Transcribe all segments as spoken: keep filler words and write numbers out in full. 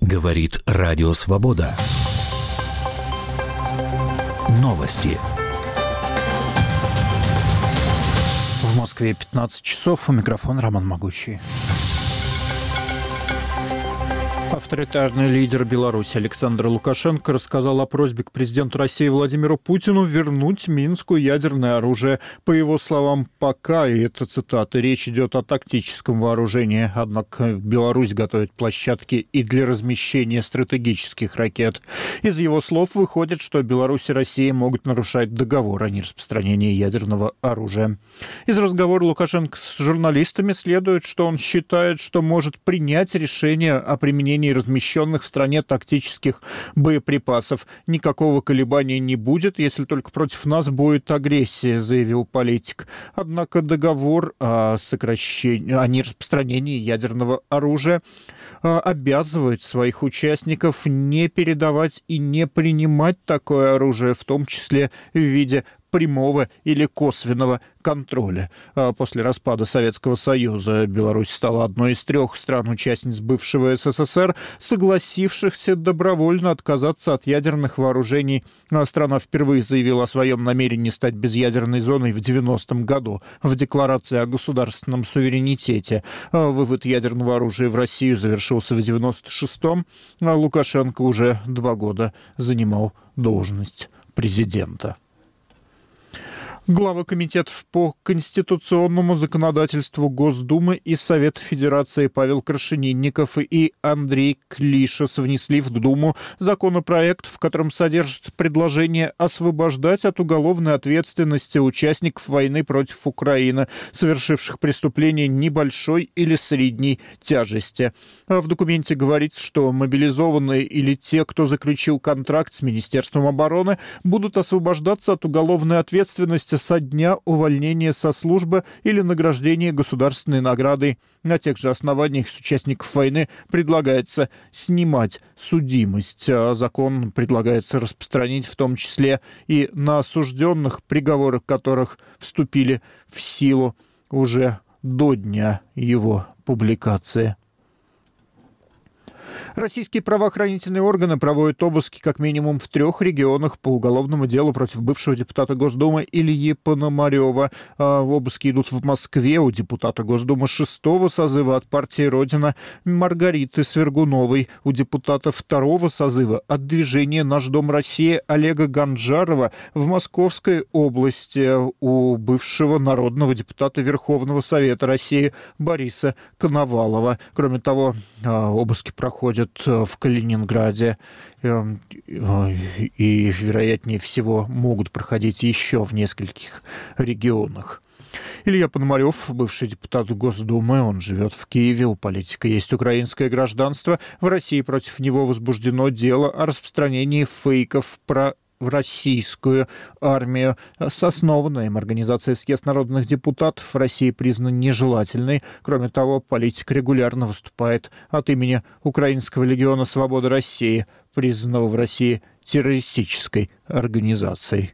Говорит Радио Свобода. Новости. В Москве пятнадцать часов. У микрофона Роман Могучий. Авторитарный лидер Беларуси Александр Лукашенко рассказал о просьбе к президенту России Владимиру Путину вернуть Минску ядерное оружие. По его словам, пока, и это цитата, речь идет о тактическом вооружении, однако Беларусь готовит площадки и для размещения стратегических ракет. Из его слов выходит, что Беларусь и Россия могут нарушать договор о нераспространении ядерного оружия. Из разговора Лукашенко с журналистами следует, что он считает, что может принять решение о применении размещенных в стране тактических боеприпасов. Никакого колебания не будет, если только против нас будет агрессия, заявил политик. Однако договор о сокращении, о нераспространении ядерного оружия обязывает своих участников не передавать и не принимать такое оружие, в том числе в виде прямого или косвенного контроля. После распада Советского Союза Беларусь стала одной из трех стран-участниц бывшего СССР, согласившихся добровольно отказаться от ядерных вооружений. Страна впервые заявила о своем намерении стать безъядерной зоной в девяностом году в Декларации о государственном суверенитете. Вывод ядерного оружия в Россию завершился в девяносто шестом. Лукашенко уже два года занимал должность президента. Главы комитетов по конституционному законодательству Госдумы и Совета Федерации Павел Крашенинников и Андрей Клишес внесли в Думу законопроект, в котором содержится предложение освобождать от уголовной ответственности участников войны против Украины, совершивших преступления небольшой или средней тяжести. В документе говорится, что мобилизованные или те, кто заключил контракт с Министерством обороны, будут освобождаться от уголовной ответственности со дня увольнения со службы или награждения государственной наградой. На тех же основаниях с участников войны предлагается снимать судимость. Закон предлагается распространить в том числе и на осужденных, приговоры которых вступили в силу уже до дня его публикации. Российские правоохранительные органы проводят обыски как минимум в трех регионах по уголовному делу против бывшего депутата Госдумы Ильи Пономарева. Обыски идут в Москве у депутата Госдумы шестого созыва от партии «Родина» Маргариты Свергуновой, у депутата второго созыва от движения «Наш дом Россия» Олега Ганжарова, в Московской области у бывшего народного депутата Верховного Совета России Бориса Коновалова. Кроме того, обыски проходят в Калининграде и, вероятнее всего, могут проходить еще в нескольких регионах. Илья Пономарев, бывший депутат Госдумы, он живет в Киеве, у политика есть украинское гражданство. В России против него возбуждено дело о распространении фейков про в российскую армию. Соснованная им организация «Съезд народных депутатов» в России признана нежелательной. Кроме того, политик регулярно выступает от имени Украинского легиона свободы России, признанного в России террористической организацией.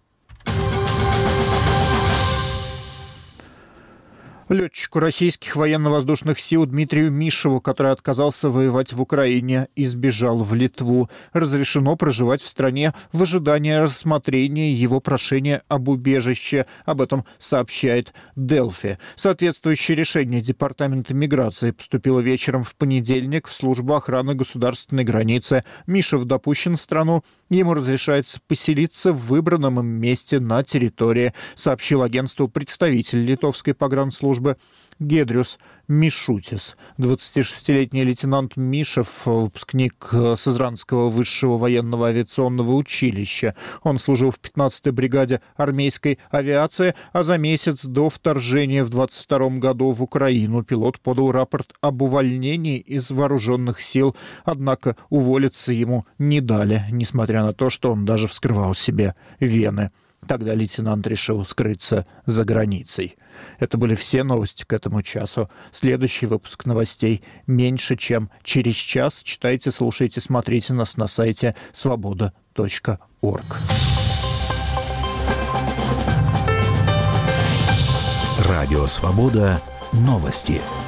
Летчику российских военно-воздушных сил Дмитрию Мишеву, который отказался воевать в Украине и сбежал в Литву, разрешено проживать в стране в ожидании рассмотрения его прошения об убежище. Об этом сообщает Делфи. Соответствующее решение Департамента миграции поступило вечером в понедельник в службу охраны государственной границы. Мишев допущен в страну. Ему разрешается поселиться в выбранном им месте на территории, сообщил агентству представитель литовской погранслужбы Гедрюс Мишутис. двадцатишестилетний лейтенант Мишев, выпускник Сызранского высшего военного авиационного училища. Он служил в пятнадцатой бригаде армейской авиации, а за месяц до вторжения в двадцать втором году в Украину пилот подал рапорт об увольнении из вооруженных сил, однако уволиться ему не дали, несмотря на то, что он даже вскрывал себе вены. Тогда лейтенант решил скрыться за границей. Это были все новости к этому часу. Следующий выпуск новостей меньше, чем через час. Читайте, слушайте, смотрите нас на сайте свобода точка орг. Радио «Свобода». Новости.